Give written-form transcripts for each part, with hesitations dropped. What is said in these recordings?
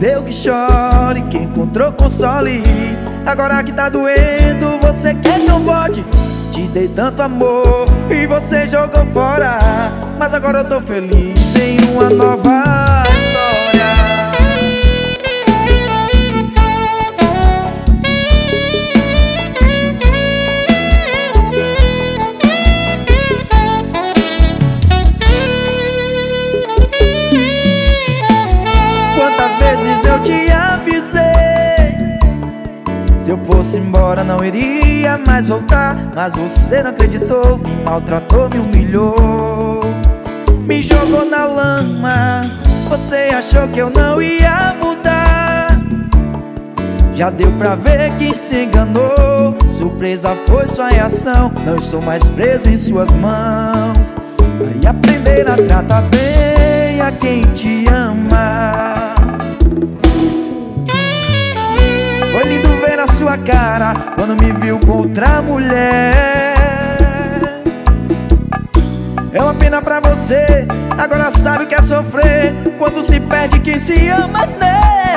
perdeu que chore, quem encontrou console. Agora que tá doendo, você quer que eu volte? Te dei tanto amor e você jogou fora, mas agora eu tô feliz em uma nova história. Quantas vezes eu te avisei, se eu fosse embora não iria mais voltar, mas você não acreditou, me maltratou, me humilhou, me jogou na lama. Você achou que eu não ia mudar, já deu pra ver que se enganou. Surpresa foi sua reação, não estou mais preso em suas mãos. Vai aprender a tratar bem a quem te ama. Foi lindo ver a sua cara quando me viu com outra mulher. É uma pena pra você, agora sabe o que é sofrer quando se perde quem se ama, né?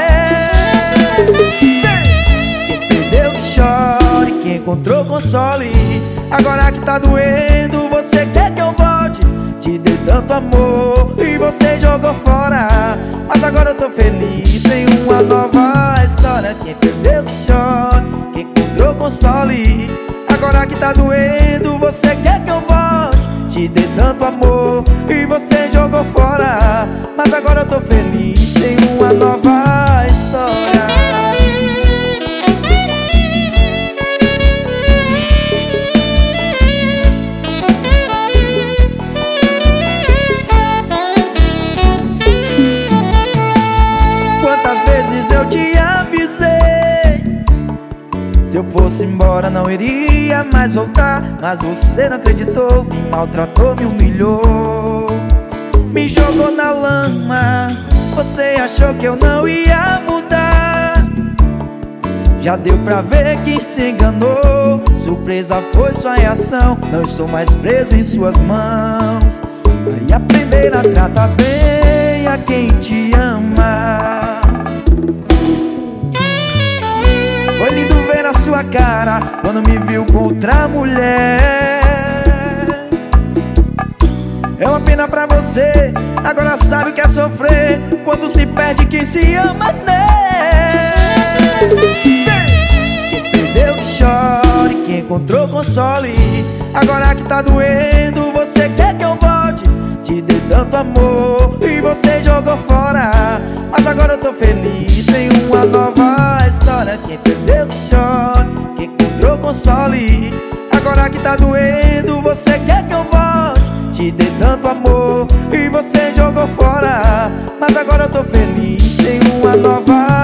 Quem perdeu que chore, quem encontrou console. Agora que tá doendo, você quer que eu volte? Te dei tanto amor e você jogou fora, mas agora eu tô feliz em uma nova história. Quem perdeu que chore, quem encontrou console. Agora que tá doendo, você quer que eu volte? Te dei tanto amor e você jogou fora, mas agora eu tô feliz em uma nova história. Quantas vezes eu te avisei, se eu fosse embora não iria mais voltar, mas você não acreditou, me maltratou, me humilhou, me jogou na lama. Você achou que eu não ia mudar, já deu pra ver que se enganou. Surpresa foi sua reação, não estou mais preso em suas mãos. Vai aprender a tratar bem a quem te ama. Foi lindo ver a sua cara quando me viu com outra mulher. É uma pena pra você, agora sabe o que é sofrer quando se perde quem se ama, né? Quem perdeu que chore, quem encontrou console. Agora que tá doendo, você quer que eu volte? Te dei tanto amor e você jogou fora, mas agora eu tô feliz em uma nova história. Quem perdeu que chore, quem encontrou console. Agora que tá doendo, você quer que eu volte? Te dei tanto amor e você jogou fora, mas agora eu tô feliz em uma nova